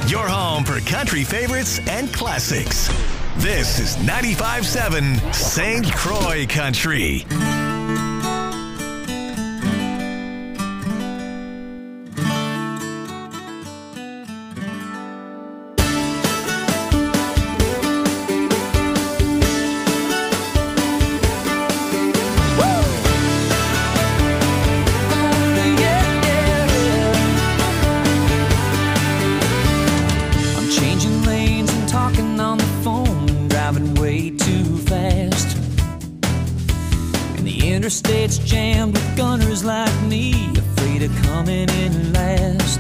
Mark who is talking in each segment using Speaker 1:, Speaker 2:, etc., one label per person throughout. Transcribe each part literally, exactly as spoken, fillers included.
Speaker 1: Your home for country favorites and classics. This is ninety-five point seven Saint Croix Country.
Speaker 2: Interstate's jammed with gunners like me, afraid of coming in last.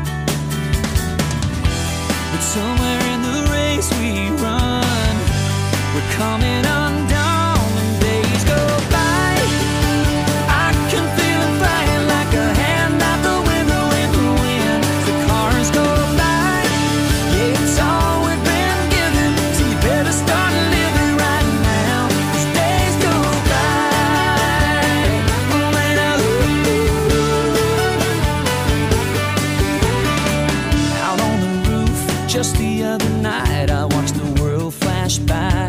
Speaker 2: But somewhere in the race we run, we're coming undone and days go by. I can feel it flying like a hand out the window in the wind. The cars go by, yeah, it's all we've been given, so you better start living right now, 'cause days go by. Just the other night I watched the world flash by.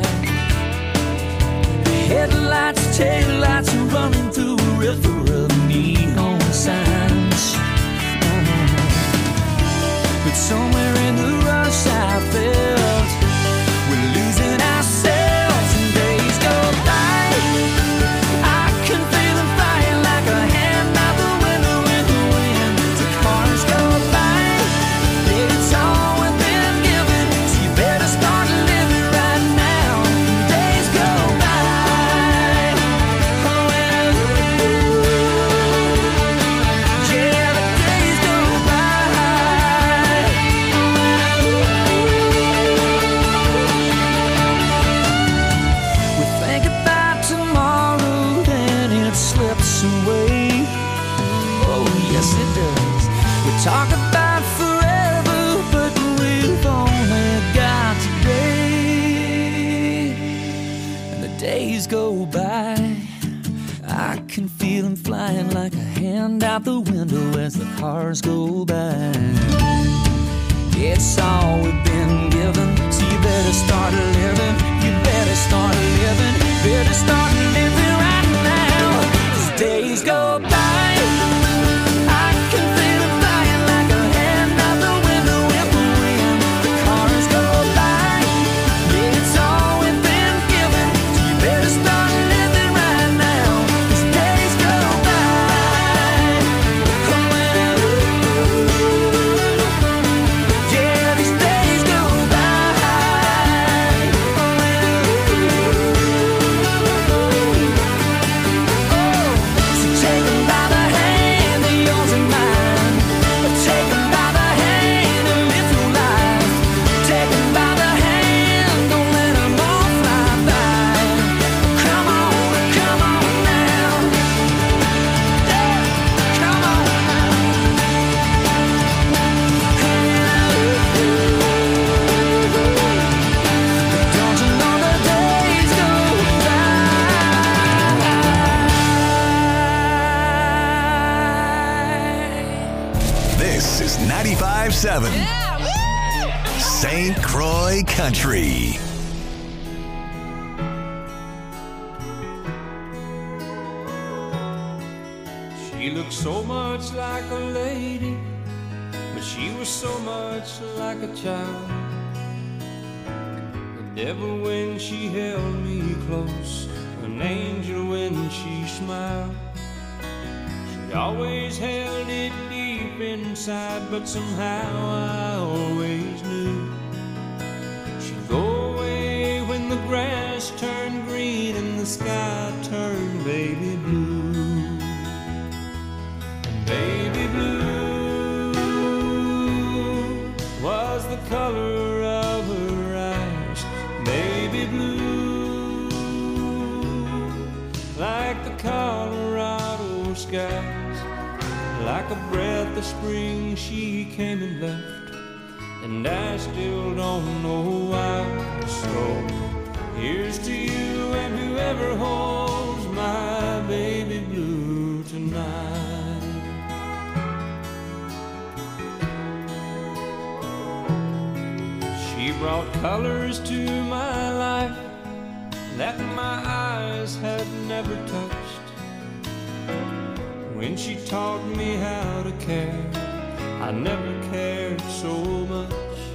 Speaker 2: Headlights, taillights are running through a river of neon signs. But somewhere in the rush I felt we're losing ourselves and days go by. I can feel them flying like a hand out the window in the wind. The cars go by, it's all start living right now. Days go by. Oh, yeah, the days go by. We think about tomorrow and it slips away. Oh, yes, it does. We talk about forever, but we've only got today, and the days go by. I can feel them flying like a hand out the window as the cars go by. It's all we've been given, so you better start living. You better start living. Better start living right now, 'cause days go by. I can feel them flying like a hand out the window in the wind. The cars go by. It's all we've been given, so you better start living right now, 'cause days go by. Yeah, these days go by. Oh, so take them by the hand, they're yours and mine. Take them by the hand and live through life. Take them by the hand, don't let them all fly by. Come on, come on now. Yeah, come on now. Don't you know the days go by?
Speaker 1: This is ninety-five point seven Saint Croix Country.
Speaker 3: She looked so much like a lady, but she was so much like a child. The devil when she held me close, an angel when she smiled. She always held it deep inside, but somehow I always knew she'd go away when the grass turned green and the sky turned baby blue. Baby blue was the color of her eyes. Baby blue, like the Colorado skies. Like a breath of spring she came and left, and I still don't know why. So here's to you and whoever holds my baby blue tonight. brought colors to my life that my eyes had never touched. When she taught me how to care, I never cared so much.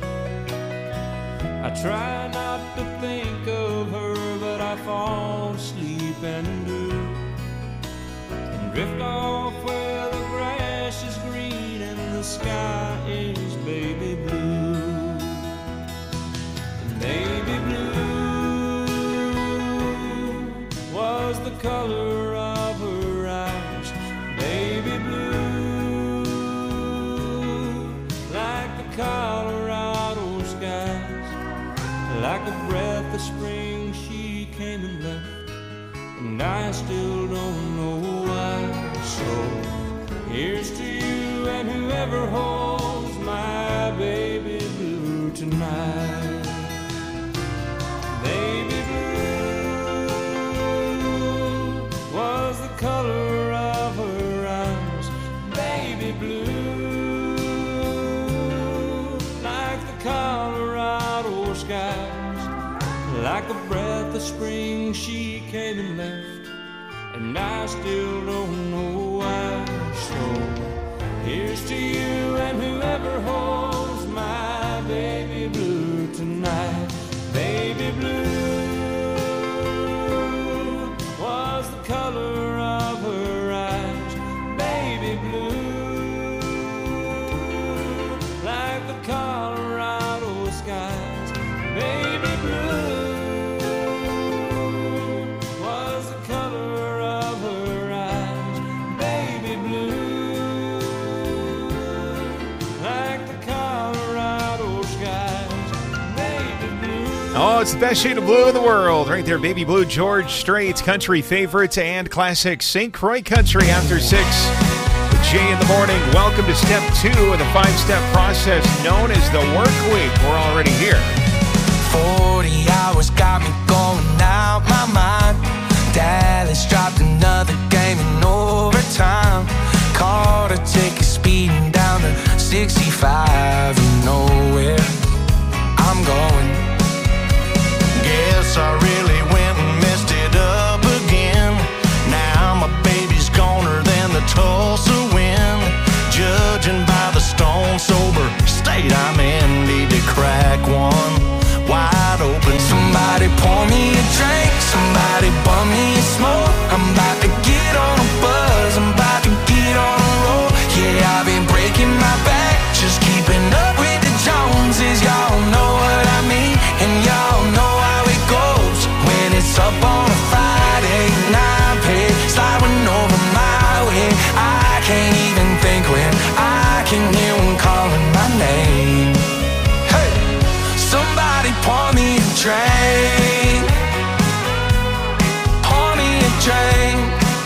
Speaker 3: I try not to think of her, but I fall asleep and do, and drift off where the grass is green and the sky is baby blue. And baby blue was the color of her eyes. Baby blue, like the Colorado skies. Like a breath of spring she came and left, and I still don't know why. So here's to you and whoever holds my baby blue tonight. Baby blue was the color of her eyes. Baby blue, like the Colorado skies. Like a breath of spring she came and left, and I still don't know why. So here's to you and whoever holds my baby blue tonight. Baby blue was the color of her eyes. Baby blue, like the Colorado skies. Baby blue was the color of her eyes. Baby blue, like the Colorado skies. Baby blue.
Speaker 4: Oh, it's the best shade of blue in the world. Right there, Baby Blue, George Strait's country favorites and classic Saint Croix country after six. With Jay in the morning. Welcome to step two of the five-step process known as the work week. We're already here.
Speaker 5: forty hours got me going out my mind. Dallas dropped another game in overtime. Caught a ticket speeding down to sixty-five. You know where I'm going. Guess I really went and messed it up again. Now my baby's goner than the Tulsa wind. Judging by the stone sober state I'm in, need to crack one wide open. Somebody pour me a drink, somebody bum me a smoke. I'm about to get on a buzz, I'm about to get on a roll. Yeah, I've been breaking my back, just keeping up with the Joneses. Y'all know what I mean, and y'all know how it goes. When it's up on a Friday night, pay sliding over my way. I can't even think when I can hear one calling my name. Hey, somebody pour me a drink, pour me a drink.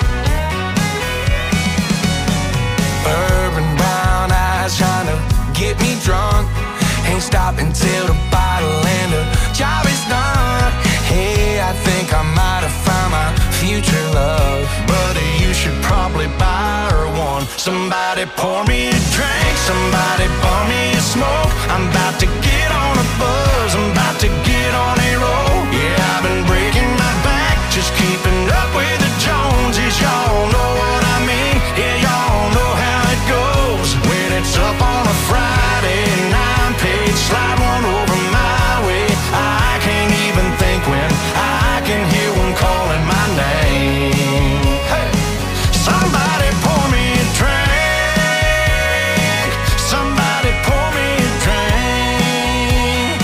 Speaker 5: Bourbon brown eyes trying to get me drunk. Ain't stopping till the bottle and the job is done. Hey, I think I might have found my future love. Buddy, you should probably buy her one. Somebody pour me a drink, somebody pour me a smoke. I'm about to get on a buzz, I'm about to get on a roll. Yeah, I've been breaking my back, just keeping up with the Joneses. Y'all know what I mean, yeah, y'all know how it goes. When it's up on a Friday night, page slide one over my way. I can't even think when I can hear one calling my name. Hey, somebody pour me a drink, somebody pour me a drink.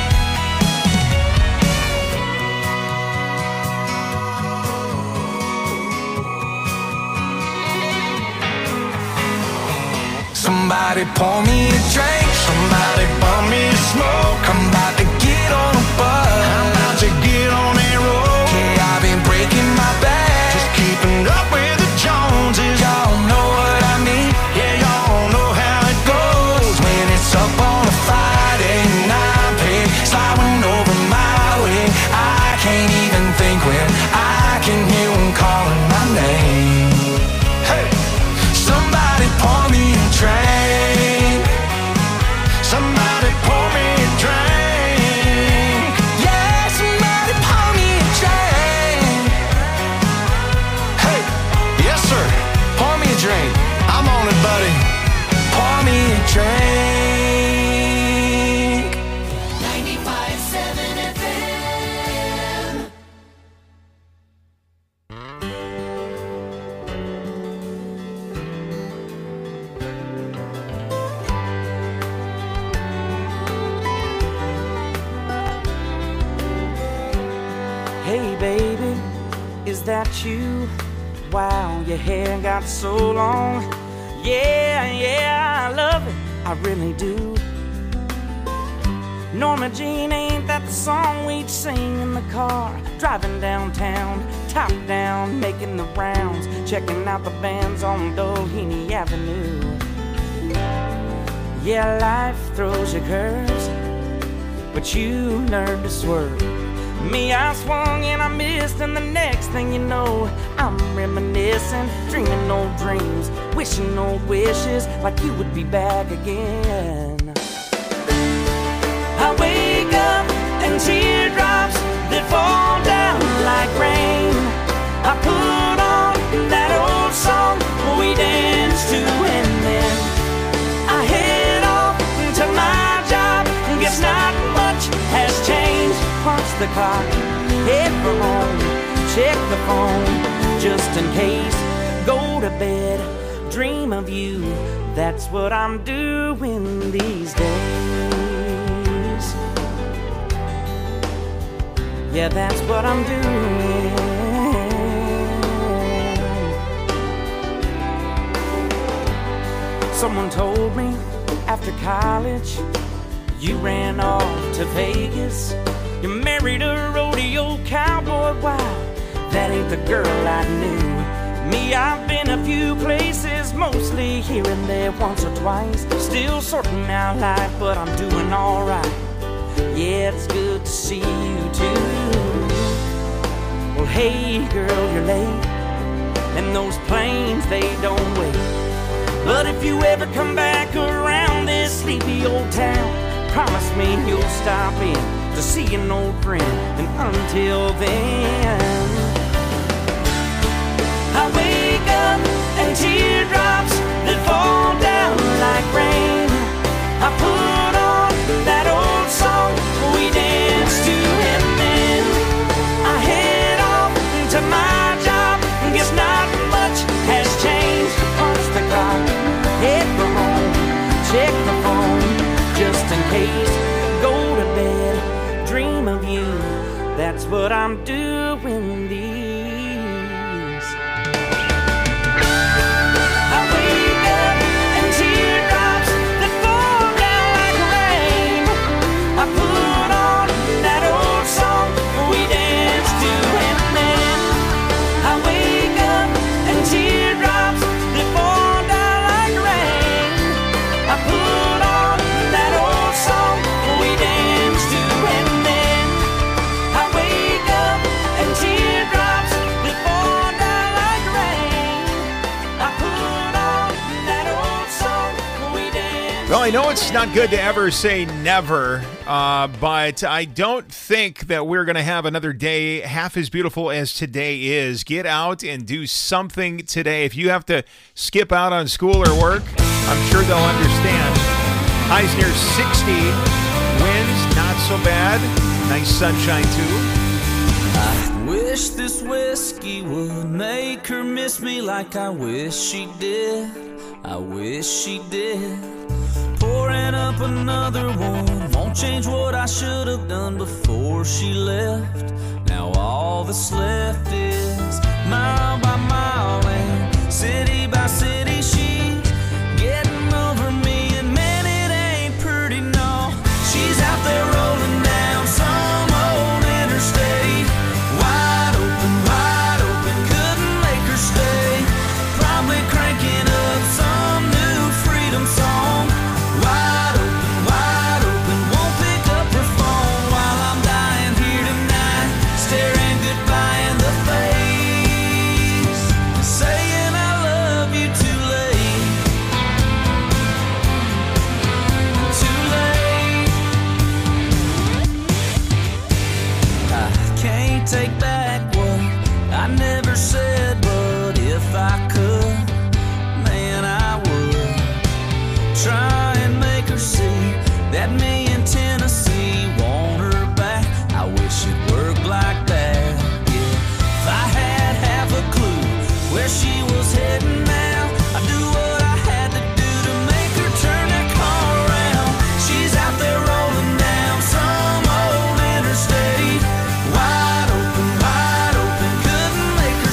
Speaker 5: Somebody pour me a drink, somebody bum me a smoke. I'm about to get on a buzz, I'm about to get on a roll. Yeah, I've been breaking my back, just keeping up with the Joneses. Y'all know what I mean, yeah, y'all know how it goes. When it's up on a Friday night, pay sliding over my way. I can't even think when I can hear one calling my name. Hey, somebody pour me a drink.
Speaker 6: that you? Wow, your hair got so long. Yeah, yeah, I love it, I really do. Norma Jean, ain't that the song we'd sing in the car? Driving downtown, top down, making the rounds, checking out the bands on Doheny Avenue. Yeah, life throws you curves, but you learn to swerve. Me, I swung and I missed, and the next thing you know, I'm reminiscing, dreaming old dreams, wishing old wishes, like you would be back again. I wake up and teardrops that fall down like rain. I put on that old song we danced to, and then I head off to my job. Guess not much has changed. Punch the clock, head for home, check the phone just in case. Go to bed, dream of you. That's what I'm doing these days. Yeah, that's what I'm doing. Someone told me after college you ran off to Vegas. You married a rodeo cowboy. Wow, that ain't the girl I knew. Me, I've been a few places, mostly here and there, once or twice. Still sorting out life, but I'm doing alright. Yeah, it's good to see you too. Well, hey girl, you're late, and those planes, they don't wait. But if you ever come back around this sleepy old town, promise me you'll stop in to see an old friend. And until then, I wake up and teardrops that fall down like rain. I put on that old song we danced to, and then I head off to my job. Guess not much has changed. Punch the clock, head for home, check the phone just in case. Go to bed, dream of you. That's what I'm doing these. I wake up and teardrops that fall down like rain. I put on that old song we danced to, and then I wake up and teardrops that fall down like rain. I put on that old song we danced to, and then I wake up and teardrops that fall down like rain. I put on that old song we danced.
Speaker 4: Well, I know it's not good to ever say never, uh, but I don't think that we're going to have another day half as beautiful as today is. Get out and do something today. If you have to skip out on school or work, I'm sure they'll understand. Highs near sixty, winds not so bad, nice sunshine too.
Speaker 2: I wish this whiskey would make her miss me like I wish she did. I wish she did. Pouring up another one won't change what I should have done before she left. Now all that's left is mile by mile and city by city. She's getting over me, and man, it ain't pretty, no. She's out there rolling down some old interstate, wide open, wide open, couldn't make her stay. Probably cranking up some new freedom song. Wide open, wide open, won't pick up her phone while I'm dying here tonight, staring goodbye in the face, saying I love you too late, too late. I can't take back what I never said, but if I could, man, I would try and make her see that me in Tennessee want her back. I wish it worked like that, yeah. If I had half a clue where she was heading now, I'd do what I had to do to make her turn that car around. She's out there rolling down some old interstate, wide open, wide open, couldn't make her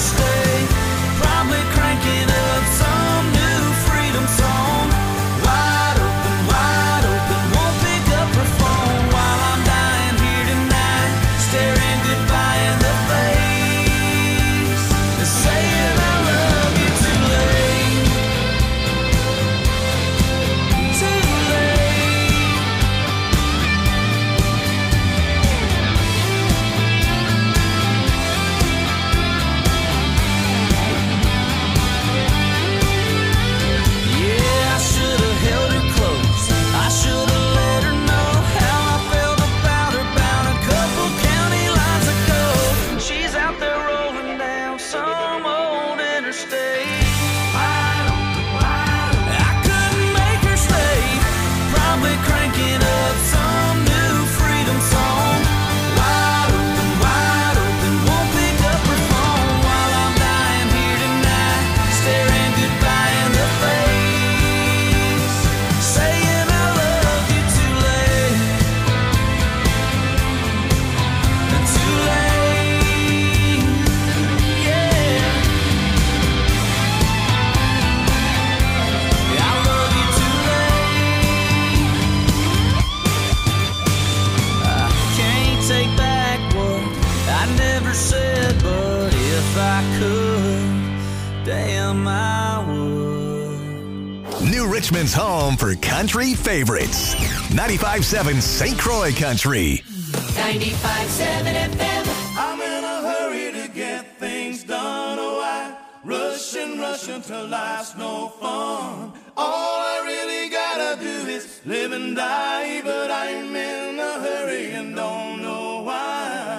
Speaker 2: I could, damn I would.
Speaker 1: New Richmond's home for country favorites. ninety-five seven Saint Croix Country.
Speaker 7: ninety-five seven F M.
Speaker 8: I'm in a hurry to get things done. Oh, I rush and rush until life's no fun. All I really gotta do is live and die, but I'm in a hurry and don't know why.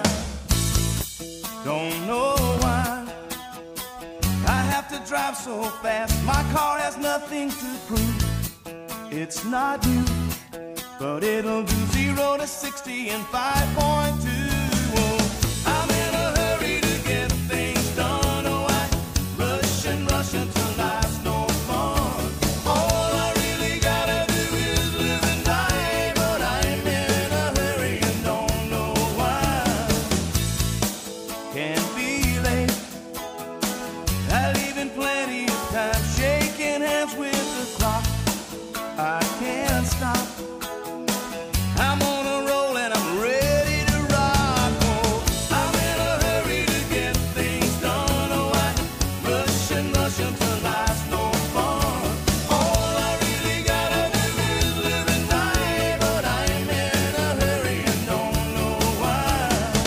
Speaker 8: Don't know why I have to drive so fast. My car has nothing to prove. It's not new, but it'll do zero to sixty in five point two. Oh, I'm in a hurry to get things done. Oh, I rush and rush until life's no fun. All I really gotta do is live and die, but I'm in a hurry and don't know why. Can't be late. I leave in plenty of time, shaking hands with the clock. I can't stop. I'm on a roll and I'm ready to rock. Oh, I'm in a hurry to get things done. Oh, I rush and rush until life's no fun. All I really gotta do is live and die, but I'm in a hurry and don't know why.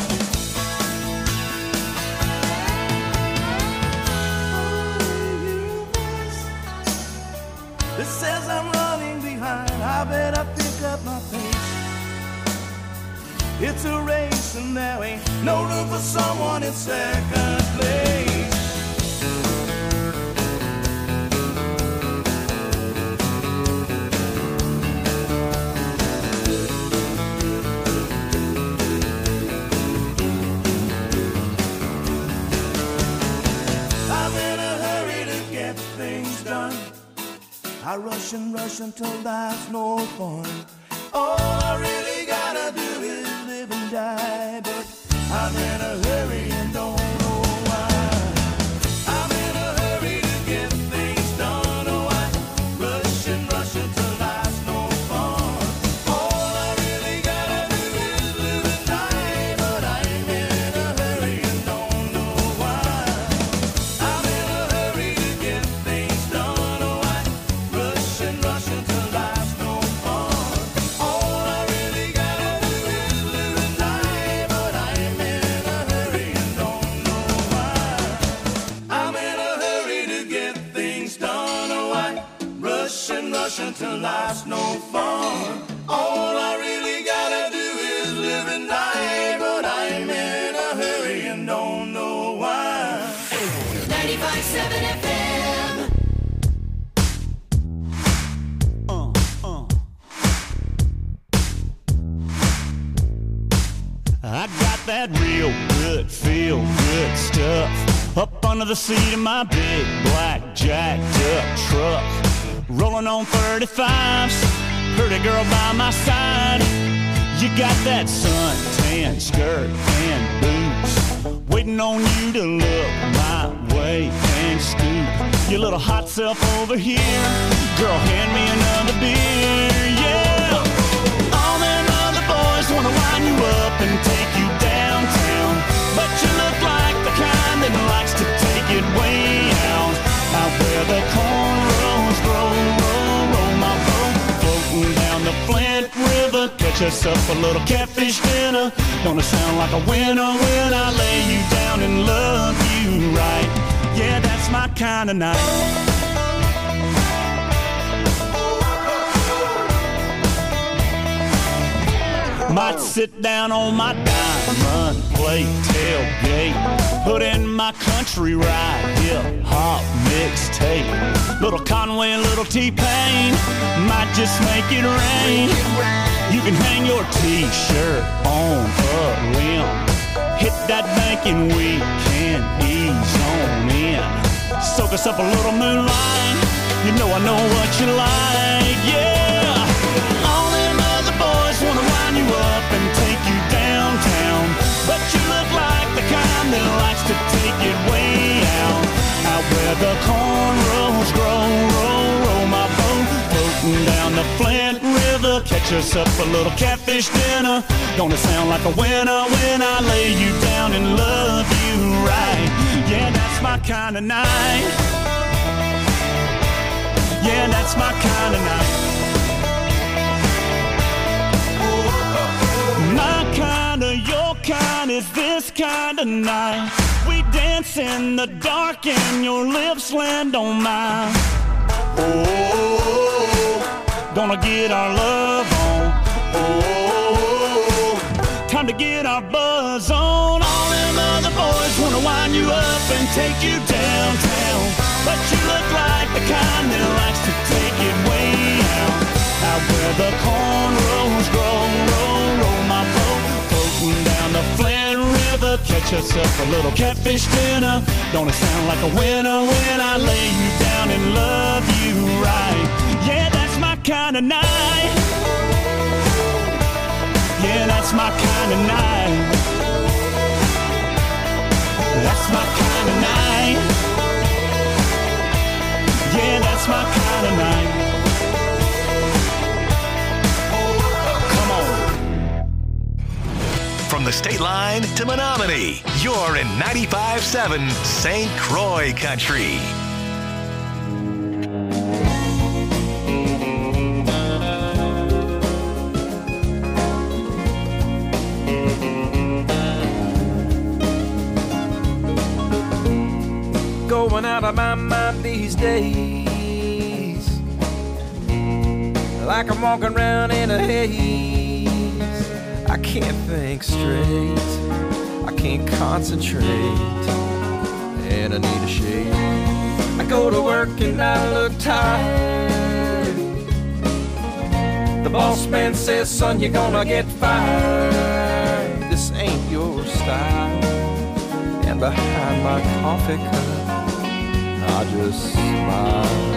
Speaker 8: It says I'm running behind. I better pick up my pace. It's a race and there ain't no room for someone in second place. I'm in a hurry to get things done. I rush and rush until life's no fun. All I really gotta do is live and die, but I'm in a hurry and don't know why. I'm in a hurry to get things done. Oh, I rush and rush until life's no fun. All I really gotta do is live and die, but I'm in a hurry and don't know why. I'm in a hurry to get things done. Oh, I rush and rush until life's no fun. All I really gotta do is live and die, but I'm in a hurry and don't know why. I'm in a hurry to get things done. Oh, I rush and rush until life's no fun. All I really gotta do is live and die, but I'm in a hurry and don't know why.
Speaker 7: ninety-five seven F M.
Speaker 3: I got that real good, feel good stuff up under the seat of my big black jacked up truck. Rolling on thirty-fives, pretty girl by my side. You got that suntan skirt and boots, waiting on you to look my way and scoop your little hot self over here. Girl, hand me another beer, yeah. All them other boys wanna wind you up and take you downtown, but you look like the kind that likes to take it way out, out where the cornrows grow. Roll, roll my boat, floating down the Flint River. Catch us up a little catfish dinner. Gonna sound like a winner when I lay you down and love you right. Yeah, that's my kind of night. Might sit down on my diamond plate tailgate, put in my country ride, hip hop mixtape. Little Conway, little T-Pain, might just make it rain. You can hang your t-shirt on a limb, hit that bank and we can ease on in. Soak us up a little moonlight, you know I know what you like, yeah. All them other boys wanna wind you up and take you downtown, but you look like the kind that likes to take it way out, out where the cornrows grow. Roll, roll my boat, floating down the Flint River. Catch us up a little catfish dinner. Gonna sound like a winner when I lay you down and love you right.
Speaker 8: Yeah, that's my kind of night. Yeah, that's my kind of night. My kind of, your kind is this kind of night. We dance in the dark and your lips land on mine. Oh, gonna get our love on. Oh, time to get our buzz on. All them other boys wanna wind you up and take you downtown, but you look like the kind that likes to take it way out. Out where the cornrows grow, roll, roll my boat, floating down the Flint River. Catch yourself a little catfish dinner. Don't it sound like a winner when I lay you down and love you right? Yeah, that's my kind of night. Yeah, that's my kind of night. That's my kind of night. Yeah, that's my kind of night. Come on.
Speaker 1: From the state line to Menominee, you're in ninety-five seven Saint Croix Country.
Speaker 6: Going out of my mind these days, like I'm walking around in a haze. I can't think straight, I can't concentrate, and I need a shave. I go to work and I look tired. The boss man says, son, you're gonna get fired. This ain't your style. And behind my coffee cup, I just smile.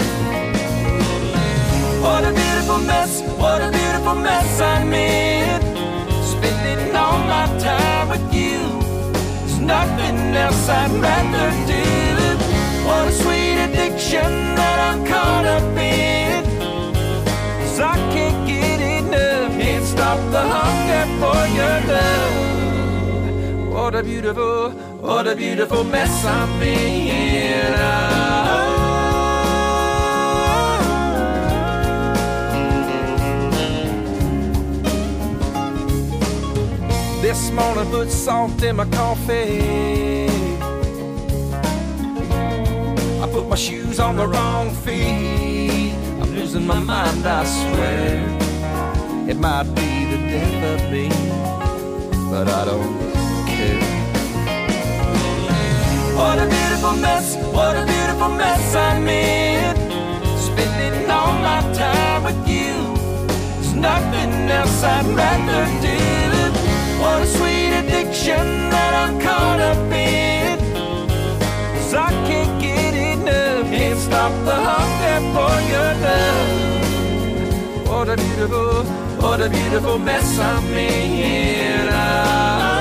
Speaker 6: What a beautiful mess, what a beautiful mess I'm in. Spending all my time with you. There's nothing else I'd rather do. What a sweet addiction that I'm caught up in. 'Cause I can't get enough, can't stop the hunger for your love. What a beautiful, what a beautiful mess I'm in. Oh. This morning put salt in my coffee. I put my shoes on the wrong feet. I'm losing my mind, I swear. It might be the death of me, but I don't care. What a beautiful mess, what a beautiful mess I'm in. Spending all my time with you. There's nothing else I'd rather do. What a sweet addiction that I'm caught up in. 'Cause I can't get enough, can't stop the hunger for your love. What a beautiful, what a beautiful mess I'm in. Oh.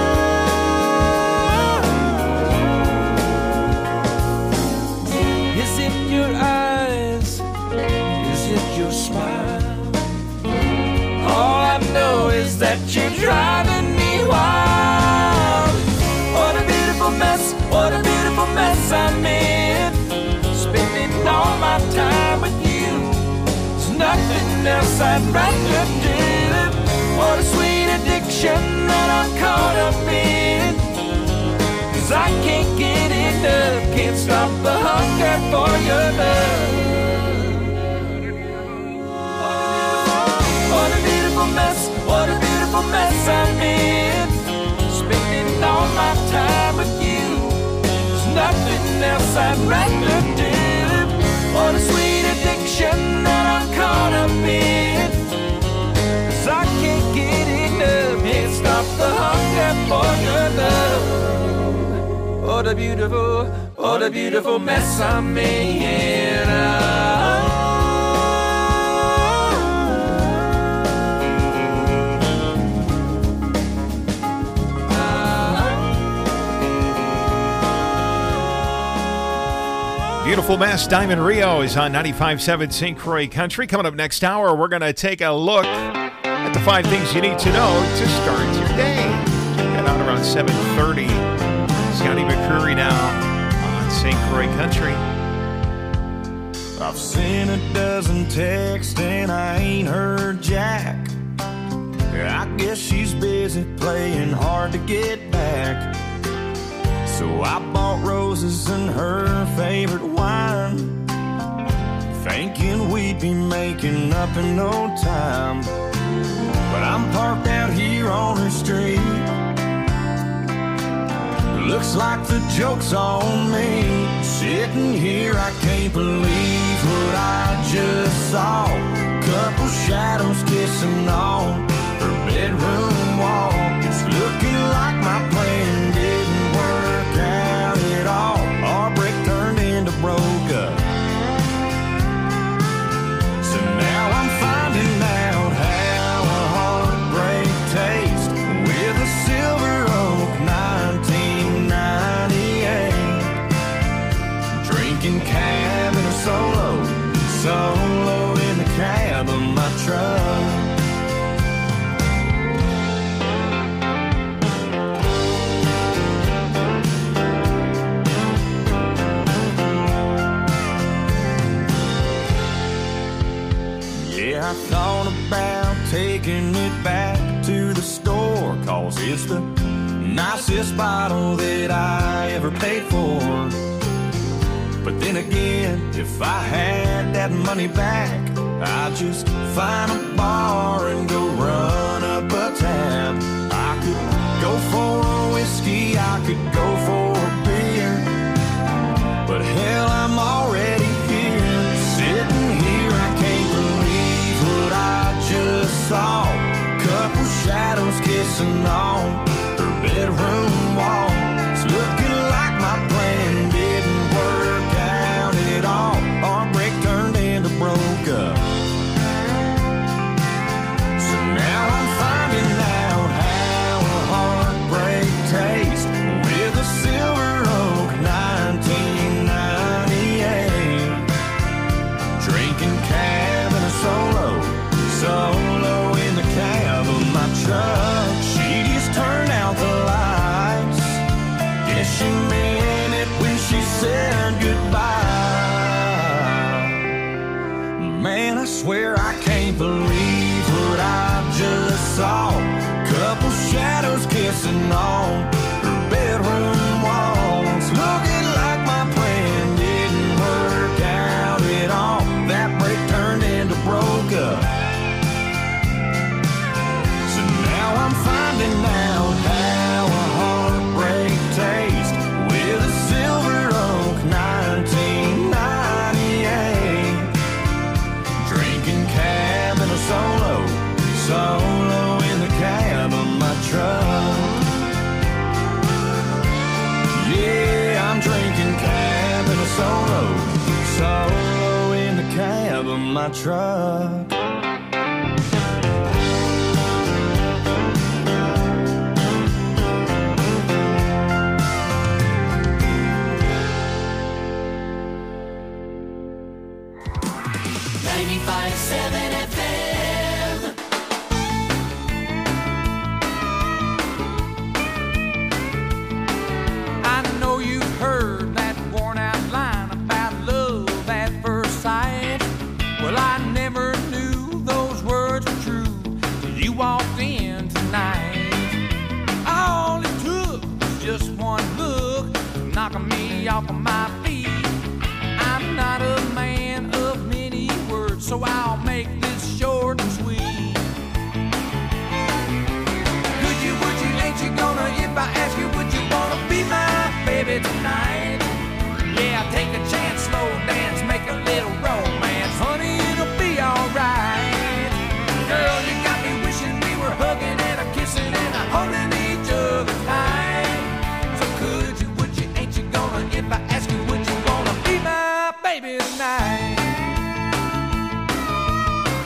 Speaker 6: Is it your eyes? Is it your smile? All I know is that you're driving me wild. What a beautiful mess, what a beautiful mess I'm in. Spending all my time with you. There's nothing else I'd rather do. What a sweet addiction that I'm caught up in. 'Cause I can't get enough, can't stop the hunger for your love. What a beautiful mess, what a beautiful mess I'm in. Spending all my time with you. There's nothing else I'd rather do. What a sweet addiction that I'm caught up in. 'Cause I can't get enough, can't stop the hunger for your love. What a beautiful, what a beautiful mess I'm in. Oh.
Speaker 4: Beautiful Mess, Diamond Rio is on ninety-five seven Saint Croix Country. Coming up next hour, we're going to take a look at the five things you need to know to start your day. Check that out around seven thirty. Scotty McCreery now. on Saint Croix Country.
Speaker 8: I've sent a dozen texts and I ain't heard Jack. I guess she's busy playing hard to get back. So I bought roses and her favorite wine, thinking we'd be making up in no time. But I'm parked out here on her street. Looks like the joke's on me. Sitting here, I can't believe what I just saw. Couple shadows kissing on her bedroom wall. It's looking like my plan didn't work out at all. Our break turned into broke up. So now I'm finding out how a heartbreak tastes with a Silver Oak nineteen ninety-eight. Drinking cab in a solo, solo in the cab of my truck. I thought about taking it back to the store, 'cause it's the nicest bottle that I ever paid for. But then again, if I had that money back, I'd just find a bar and go run up a tab. I could go for a whiskey, I could go for a beer, but hell, I'm already here. Sitting here, I can't believe what I just saw. Couple shadows kissing on her bedroom wall. It's looking like my plan didn't work out at all. Our break turned into broke up. So now I'm finding out how a heartbreak tastes with a Silver Oak nineteen ninety-eight. Drinking cab in a solo, solo in the cab of my truck. She just turned out the lights. Guess she meant it when she said goodbye. Man, I swear I can't believe what I just saw. Couple shadows kissing on her bedroom walls. Looking like my plan didn't work out at all. That break turned into broke up. So now I'm finding out how a heartbreak tastes with a Silver Oak nineteen ninety-eight. Drinking cab in a solo, solo in the cab of my truck. Yeah, I'm drinking cab in a solo, solo in the cab of my truck.
Speaker 7: ninety-five seven F M.
Speaker 5: I know you've heard that worn out line about love at first sight. Well, I never knew those words were true till you walked in tonight. All it took was just one look, knocking me off of my feet. I'm not a man of many words, so I'll make this short and sweet. Could you, would you, ain't you gonna, if I ask you, would you wanna be my baby tonight? Yeah, take a chance, slow dance, make a little romance. Honey, it'll be alright. Girl, you got me wishing we were hugging and a kissing and a holding each other tight. So could you, would you, ain't you gonna, if I ask you, would you wanna be my baby tonight?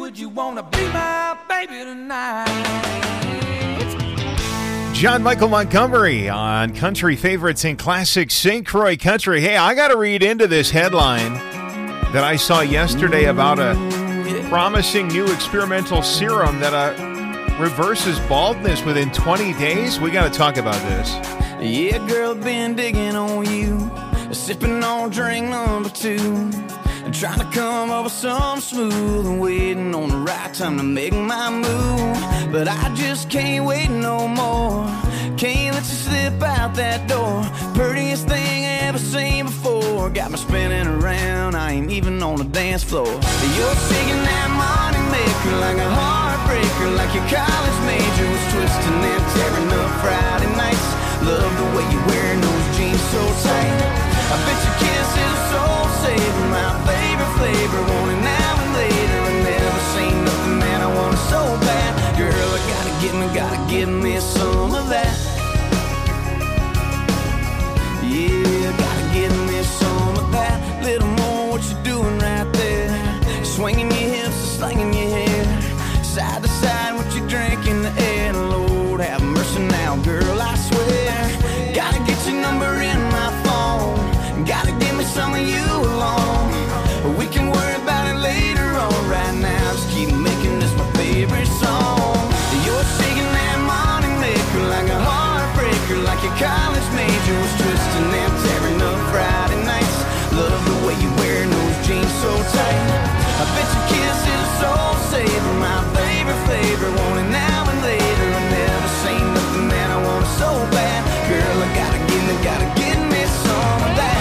Speaker 5: would you wanna be my baby tonight?
Speaker 4: John Michael Montgomery on Country Favorites and Classic Saint Croix Country. Hey, I got to read into this headline that I saw yesterday about a promising new experimental serum that uh, reverses baldness within twenty days. We got to talk about this.
Speaker 5: Yeah, girl, been digging on you, sipping on drink number two, and trying to come up with something smooth and waiting on the right time to make my move. But I just can't wait no more. Can't let you slip out that door. Prettiest thing I ever seen before. Got me spinning around, I ain't even on the dance floor. You're shaking that money maker like a heartbreaker, like your college major was twisting and tearing up Friday nights. Love the way you're wearing those jeans so tight. I bet your kiss is a soul saver, my favorite flavor. Want it now and later. I never seen nothing that I want so bad. Girl, I gotta give me, gotta give me some of that. Yeah, gotta give me some of that. Little more what you doing right there. Swinging your hips and slinging your hair. Side to side, what you drink in the air. Lord, have mercy now, girl, I swear. Gotta get your number in my phone. Gotta give me some of you alone. We can worry about it later on. Right now, just keep making this my favorite song. You're shaking that money maker like a heartbreaker, like your college major was twisting and tearing up Friday nights. Love the way you wearing those jeans so tight. I bet your kiss is a soul saver, my favorite flavor. Want it now and later. I never seen nothing that I want so bad. Girl, I gotta give me, gotta give me some of that.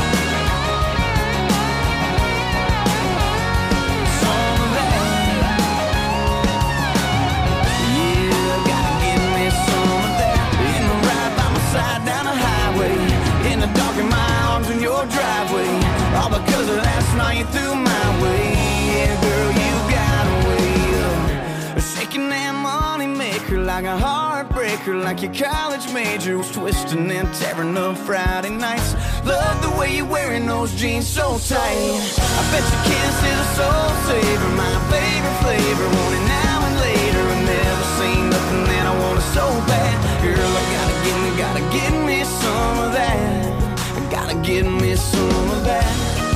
Speaker 5: In your driveway, all because of last night you threw my way. Yeah, girl, you got a way of shaking that money maker like a heartbreaker, like your college major was twisting and tearing up Friday nights. Love the way you're wearing those jeans so tight. I bet your kiss is a soul saver, my favorite flavor. Want it now and later. I never seen nothing that I want so bad. Girl, I gotta give me, gotta give me some of that. Gotta give me some of that.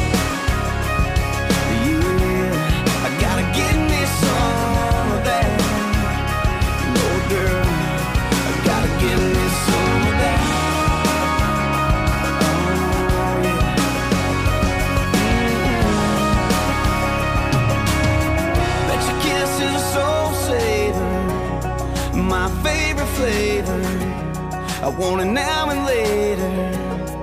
Speaker 5: Yeah, I gotta give me some of that. No, girl, I gotta give me some of that. Oh, yeah. Mm-hmm. Bet your kiss is a soul saver, my favorite flavor. I want it now and later.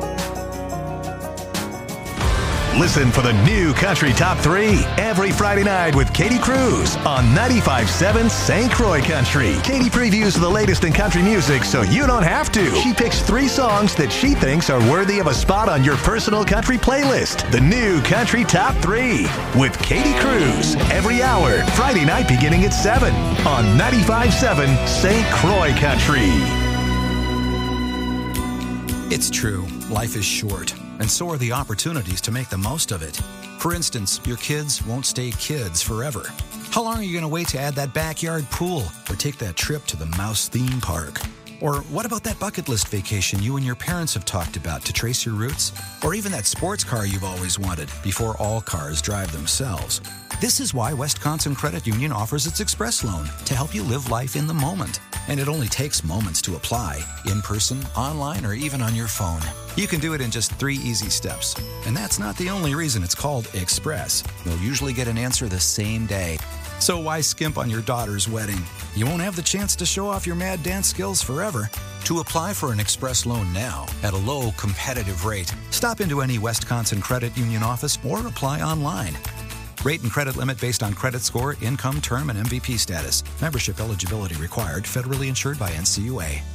Speaker 1: Listen for the new Country Top three every Friday night with Katie Cruz on ninety-five point seven Saint Croix Country. Katie previews the latest in country music so you don't have to. She picks three songs that she thinks are worthy of a spot on your personal country playlist. The new Country Top three with Katie Cruz every hour, Friday night beginning at seven on ninety-five point seven Saint Croix Country.
Speaker 9: It's true, life is short, and so are the opportunities to make the most of it. For instance, your kids won't stay kids forever. How long are you going to wait to add that backyard pool or take that trip to the Mouse theme park? Or what about that bucket list vacation you and your parents have talked about to trace your roots? Or even that sports car you've always wanted before all cars drive themselves? This is why Wisconsin Credit Union offers its Express Loan to help you live life in the moment. And it only takes moments to apply, in person, online, or even on your phone. You can do it in just three easy steps. And that's not the only reason it's called Express. You'll usually get an answer the same day. So why skimp on your daughter's wedding? You won't have the chance to show off your mad dance skills forever. To apply for an Express Loan now at a low, competitive rate, stop into any Wisconsin Credit Union office or apply online. Rate and credit limit based on credit score, income, term, and M V P status. Membership eligibility required. Federally insured by N C U A.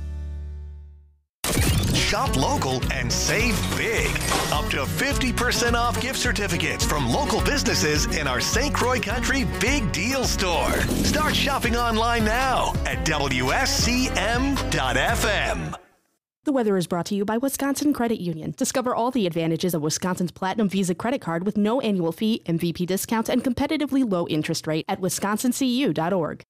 Speaker 1: Shop local and save big. Up to fifty percent off gift certificates from local businesses in our Saint Croix Country Big Deal Store. Start shopping online now at W S C M dot F M.
Speaker 10: The weather is brought to you by Wisconsin Credit Union. Discover all the advantages of Wisconsin's Platinum Visa credit card with no annual fee, M V P discounts, and competitively low interest rate at wisconsin c u dot org.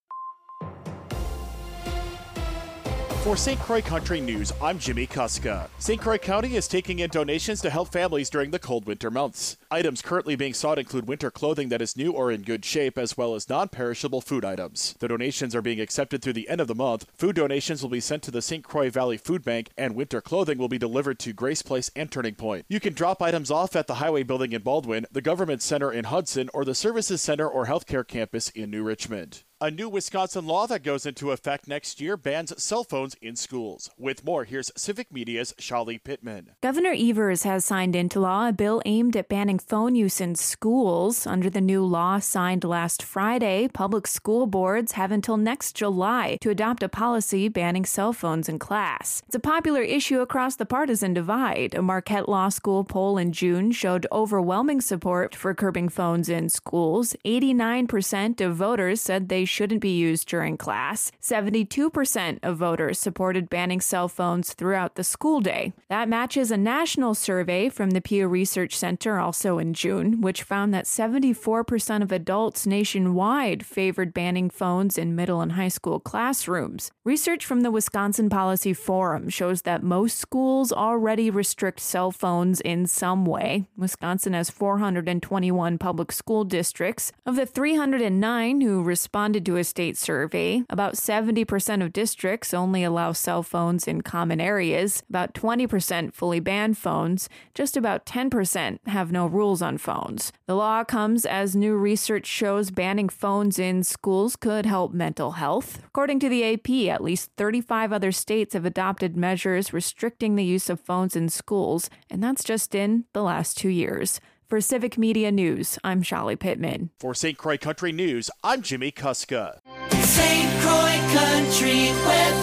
Speaker 11: For Saint Croix Country News, I'm Jimmy Kuska. Saint Croix County is taking in donations to help families during the cold winter months. Items currently being sought include winter clothing that is new or in good shape, as well as non-perishable food items. The donations are being accepted through the end of the month. Food donations will be sent to the Saint Croix Valley Food Bank, and winter clothing will be delivered to Grace Place and Turning Point. You can drop items off at the Highway Building in Baldwin, the Government Center in Hudson, or the Services Center or Healthcare Campus in New Richmond. A new Wisconsin law that goes into effect next year bans cell phones in schools. With more, here's Civic Media's Shali Pittman.
Speaker 12: Governor Evers has signed into law a bill aimed at banning phone use in schools. Under the new law signed last Friday, public school boards have until next July to adopt a policy banning cell phones in class. It's a popular issue across the partisan divide. A Marquette Law School poll in June showed overwhelming support for curbing phones in schools. eighty-nine percent of voters said they shouldn't be used during class. seventy-two percent of voters supported banning cell phones throughout the school day. That matches a national survey from the Pew Research Center also in June, which found that seventy-four percent of adults nationwide favored banning phones in middle and high school classrooms. Research from the Wisconsin Policy Forum shows that most schools already restrict cell phones in some way. Wisconsin has four hundred twenty-one public school districts. Of the three hundred nine who responded to a state survey, about seventy percent of districts only allow cell phones in common areas, about twenty percent fully ban phones, just about ten percent have no rules on phones. The law comes as new research shows banning phones in schools could help mental health. According to the A P, at least thirty-five other states have adopted measures restricting the use of phones in schools, and that's just in the last two years. For Civic Media News, I'm Shali Pittman.
Speaker 11: For Saint Croix Country News, I'm Jimmy Kuska.
Speaker 7: Saint Croix Country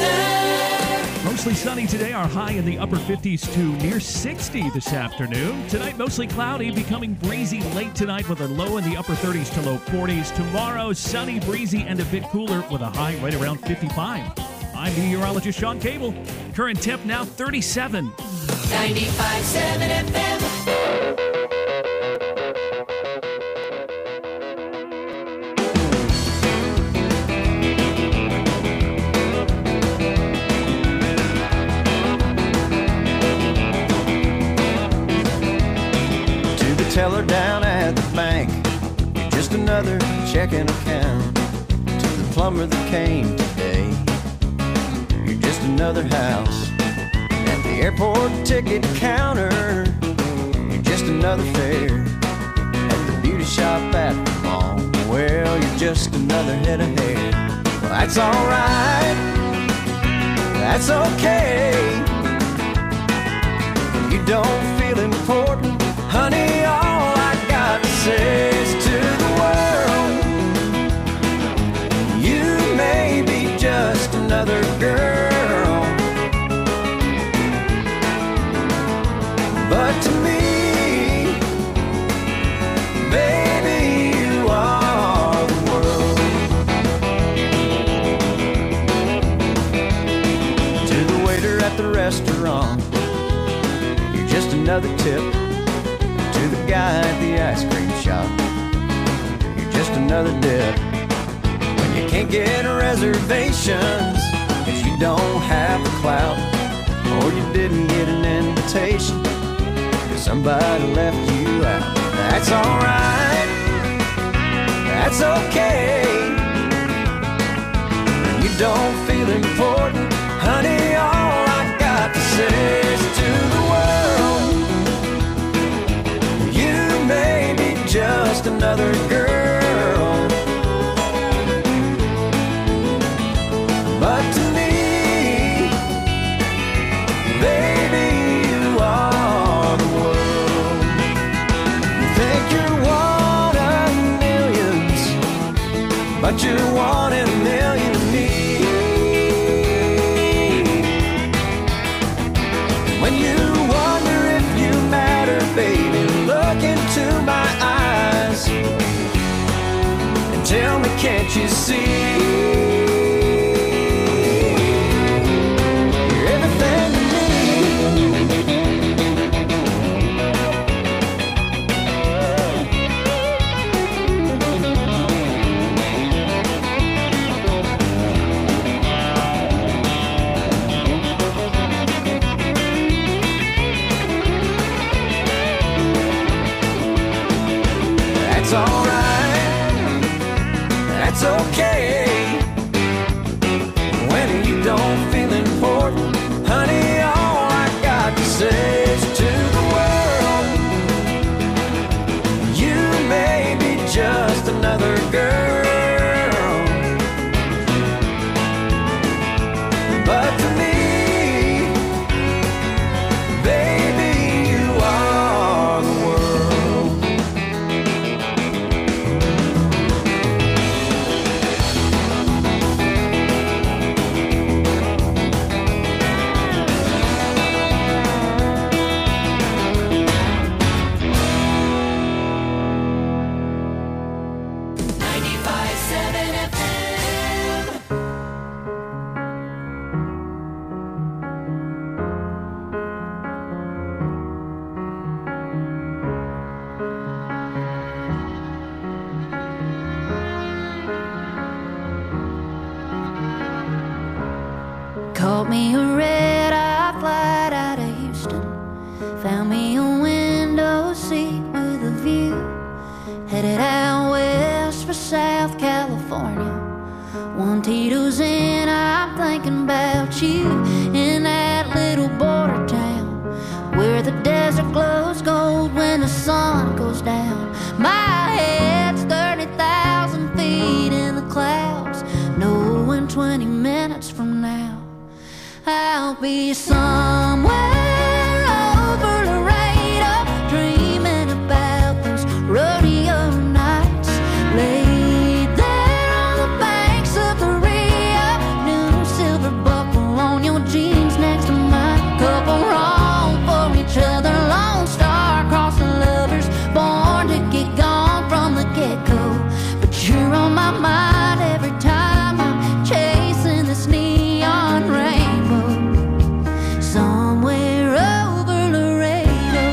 Speaker 7: weather.
Speaker 13: Mostly sunny today, our high in the upper fifties to near sixty this afternoon. Tonight, mostly cloudy, becoming breezy late tonight with a low in the upper thirties to low forties. Tomorrow, sunny, breezy, and a bit cooler with a high right around fifty-five. I'm meteorologist Sean Cable. Current temp now thirty-seven.
Speaker 7: ninety-five point seven F M.
Speaker 14: Teller down at the bank, you're just another checking account. To the plumber that came today, you're just another house. At the airport ticket counter, you're just another fare. At the beauty shop at the mall, well, you're just another head of hair. Well, that's alright, that's okay. You don't feel important, honey, all I got to say is to the world, you may be just another girl, but to me, baby, you are the world. To the waiter at the restaurant, you're just another tip. To the guy at the ice cream shop, you're just another dip. When you can't get reservations, cause you don't have the clout, or you didn't get an invitation, cause somebody left you out. That's alright, that's okay. When you don't feel important, honey, all I got to say is to the world, maybe just another girl, but to me, baby, you are the world. You think you're one of millions, but you're one in a million to me. When you wonder if you matter, baby, look into my eyes and tell me, can't you see? You're everything to me.
Speaker 5: that's alright, that's okay. When you don't feel important, honey, all I got to say is to the world, you may be just another girl, but to me, baby, you are the world.
Speaker 7: ninety-five seven F M.
Speaker 15: Caught me a red-eye flight out of Houston. Found me a window seat with a view. Headed out west for South California. One Tito's in, I'm thinking about you. In that little border town where the desert glows gold when the sun goes down. My head's thirty thousand feet in the clouds, knowing twenty minutes from now I'll be somewhere over Laredo, dreaming about those rodeo nights. Laid there on the banks of the Rio, new silver buckle on your jeans next to mine. Couple wrong for each other, lone star across the lovers, born to get gone from the get-go. But you're on my mind every time I'm chasing this neon rainbow. Somewhere over Laredo.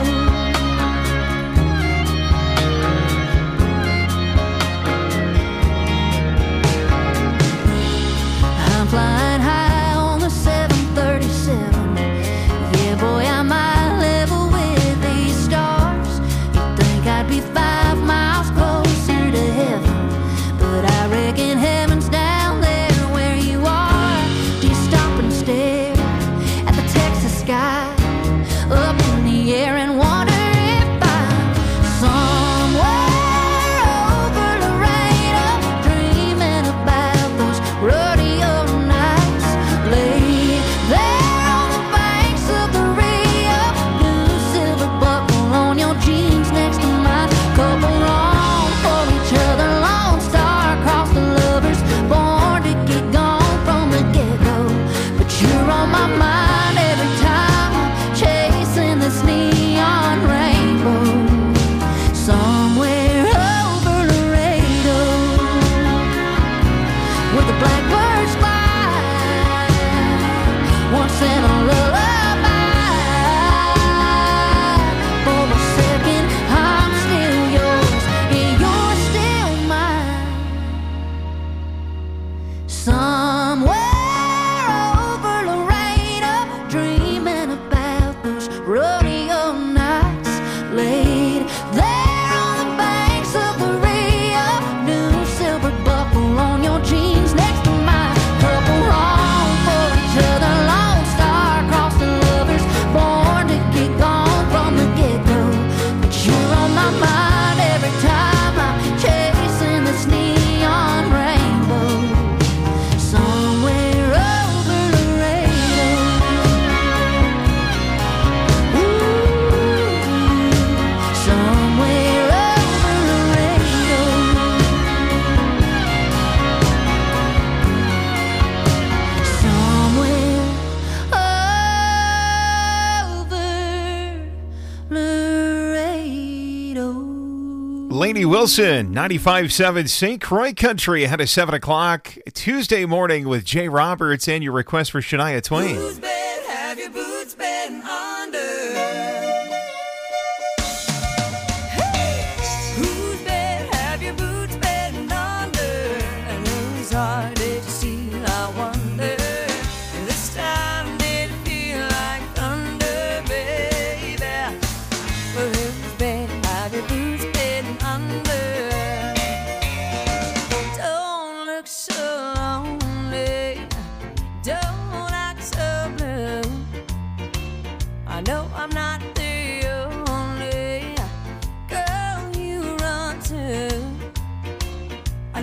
Speaker 15: I'm flying high on the seven thirty-seven. Yeah, boy, I might level with these stars. You'd think I'd be five miles closer to heaven, but I reckon heaven's down there where you are. Do you stop and stare at the Texas sky up in the air and wonder if I'm somewhere over Laredo, dreaming about those rodeo nights. Laid there on the banks of the Rio, new silver buckle on your jeans next to mine. Couple wrong for each other, lone star across the lovers, born to get gone from the get-go. But you're on my mind every time I'm chasing this neon rainbow. Somewhere over Laredo, where the blackbirds fly, once in a lullaby. For a second, I'm still yours, and you're still mine. Somewhere over Laredo, dreaming about those rodeo nights. Laid there on the banks of the Rio, new silver buckle on your jeans next to mine. Couple wrong for each other, lone star across the lovers, born to get gone from the get-go. But you're on my mind every time I'm chasing this neon rainbow. Somewhere over Laredo. Ooh, somewhere over Laredo. Somewhere over Laredo.
Speaker 4: Lainey Wilson, ninety-five point seven Saint Croix Country ahead of seven o'clock Tuesday morning with Jay Roberts and your request for Shania Twain.
Speaker 7: Whose bed have your boots been under? Whose bed have your boots been under? And whose heart did you steal, I wonder? This time did it feel like thunder, baby? Well, whose bed have your boots been under?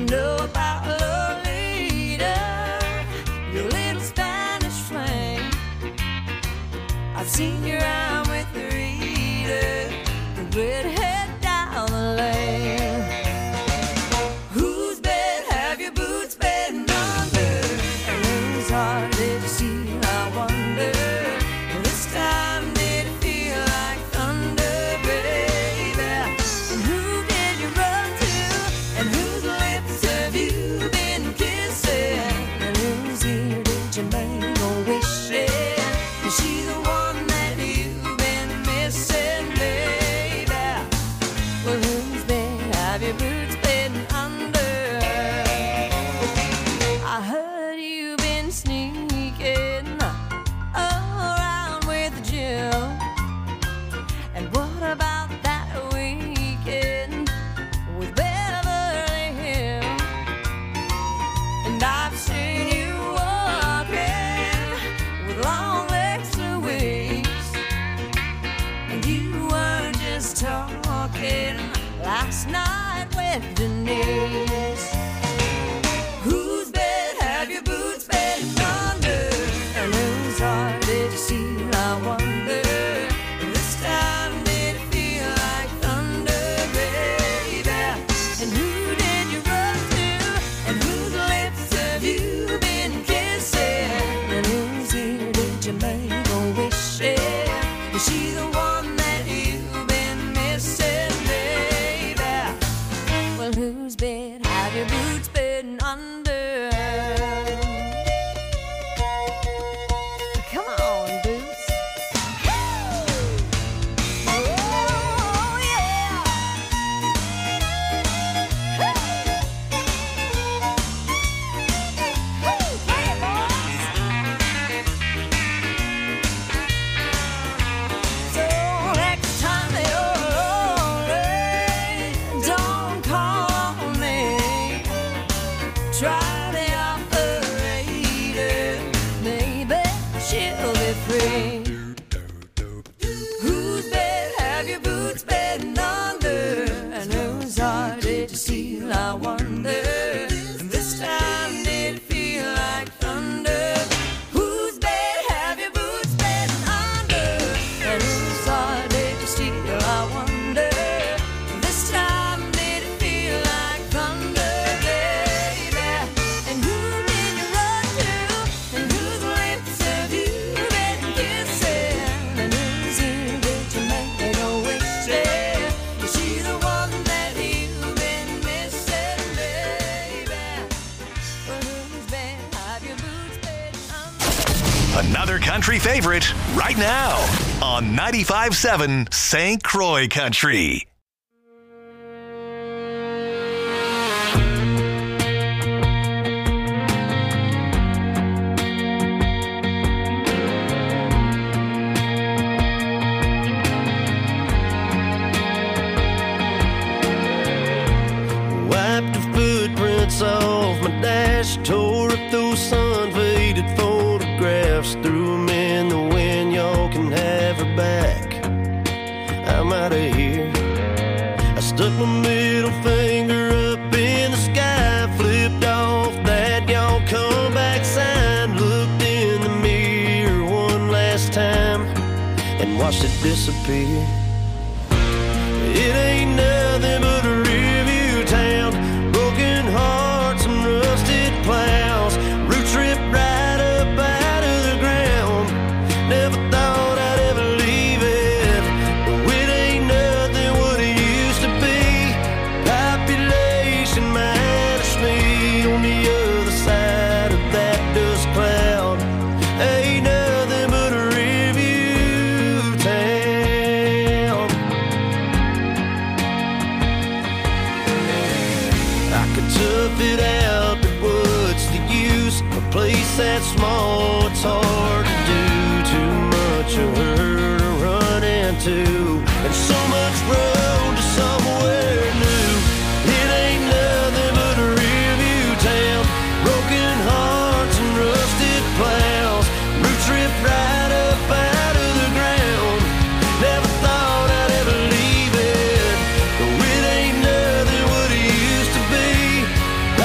Speaker 7: know about Lolita, your little Spanish flame. I've seen your arm with Rita, the redhead down the lane. Whose bed have your boots been under? And whose heart did you see? I wonder. This time did it feel like thunder, baby? And who did you run to? And whose lips have you been kissing? And whose ear did you make a wish in? Is she the one that you've been missing, baby? Well, whose bed have your boots been under? I heard you've been sneaking around with Jim. And what about that weekend with Beverly Hills? And I've seen you walking with long legs to waist. And you weren't just talking last night with Denise. Whose bed have your boots been under? And whose heart did you see? I wonder. This time did it feel like thunder, baby? And who did you run to? And whose lips have you been kissing? And whose ear did you make a wish in? Is she the one that you've been missing, baby? Well, whose bed have your boots been under? Come on, boots. Oh, yeah. Hey, boys. So next time you're lonely, don't call me. Try the operator, maybe she'll be free. Whose bed have your boots been under? And whose heart did you steal? I wonder. And this time did it feel like thunder? Whose bed have your boots been under? And whose heart did you steal? I wonder. This time did it feel like thunder, baby? And who did you run to? And whose lips have you been kissing? And whose ear did you make a wish in? Is she the one that you've been missing, baby? Well, whose bed have your boots been under?
Speaker 1: Another country favorite right now on ninety-five point seven Saint Croix Country.
Speaker 16: Wiped the footprints off my dash, tore up those sun-faded photographs, threw 'em in the wind. Y'all can have her back. I'm out of here. I stuck my middle finger up in the sky, flipped off that y'all come back sign, looked in the mirror one last time, and watched it disappear. It ain't nothing but a review town, broken hearts and rusted plows, roots ripped right up out of the ground. Never thought I'd ever leave it, but it ain't nothing what it used to be. Population minus me on the other side of that dust cloud. Ain't nothing but a review town. I could tough it out, but what's the use? A place that small, it's hard to do. Too much of her to run into, and so much road to somewhere new. It ain't nothing but a review town, broken hearts and rusted plows, roots ripped right up out of the ground. Never thought I'd ever leave it, but it ain't nothing what it used to be.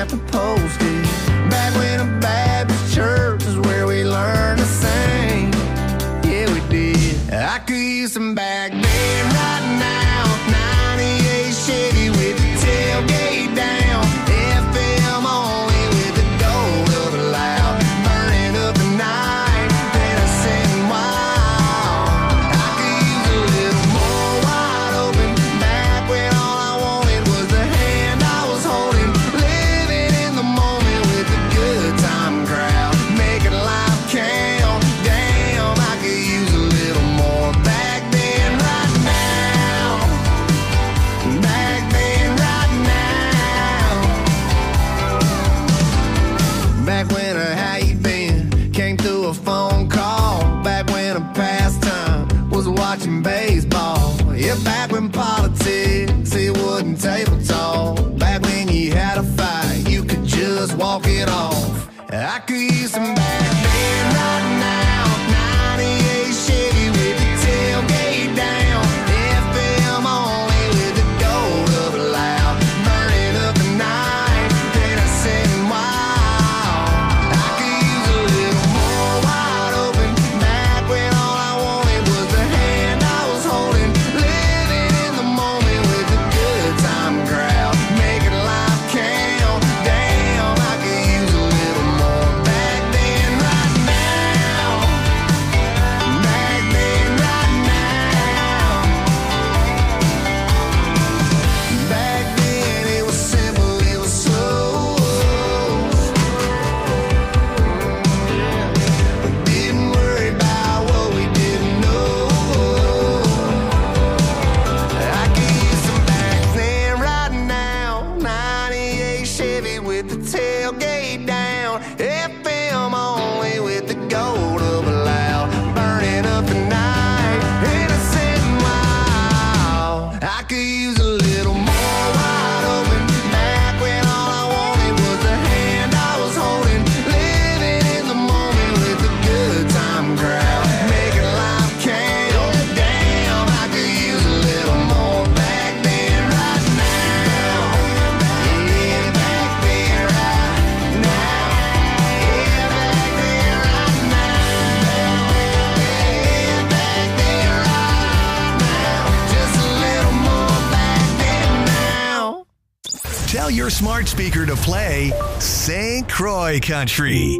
Speaker 14: at the postage. Back when a Baptist church is where we learned to sing. Yeah, we did. I could use some back then right now. ninety-eight Chevy with the tailgate down. F M only with the gold of the loud. Burning up the night, then I sitting wild. I could use a little more wide open. Back when all I wanted was the hand I was holding. Living in the moment with the good time crowd. Making life count. Damn, I could use a little more back then right now. Back then right now. Back when a how you been came through a phone call. Back when a pastime was watching baseball. Yeah, back when politics, it wasn't table talk. Back when you had a fight, you could just walk it off. I could use some back then right now. ninety-eight Chevy with the tailgate down. F M only with the gold of the loud. Burning up the night, then I sitting wild. I could use a little more wide open. Back when all I wanted was the hand I was holding. Living in the moment with the good time crowd. Making life count. Damn, I could use a little more back then right now. Back then right now. Back then it was simple, it was slow. We didn't worry about what we didn't know. I could use some back then right now. ninety-eight Chevy with the tailgate down. F M only with the gold of a loud. Burning up the night, innocent wild. I could use a little more wide open. Back when all I wanted was the hand I was holding. Living in the moment with the good time crowd. Making life count. Damn, I could use a little more back then right now. Yeah, back then right now. Yeah, back then right now. Yeah, back then right now. Just a little more back then now.
Speaker 1: Tell your smart speaker to play Saint Croix Country.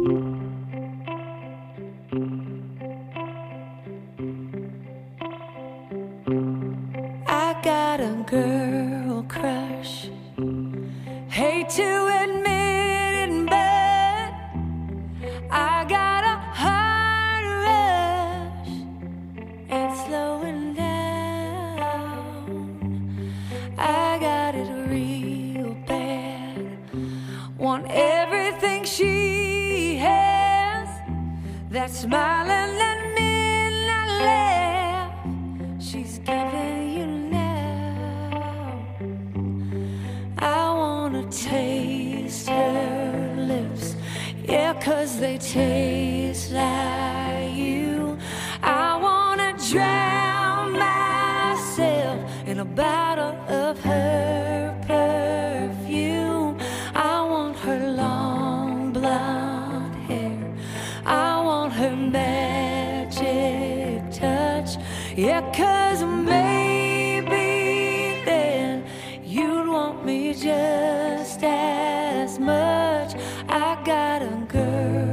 Speaker 7: I got a girl crush. Hate to admit it, but I got a heart rush. It's slowing down. I got it real bad. Want everything she has. That smile and that midnight laugh she's giving you now. I wanna taste her lips, yeah, 'cause they taste like you. I wanna drown myself in a bottle of her perfume. I want her long blonde hair. I want her magic touch. Yeah, 'cause maybe then you'd want me just as much. I got a girl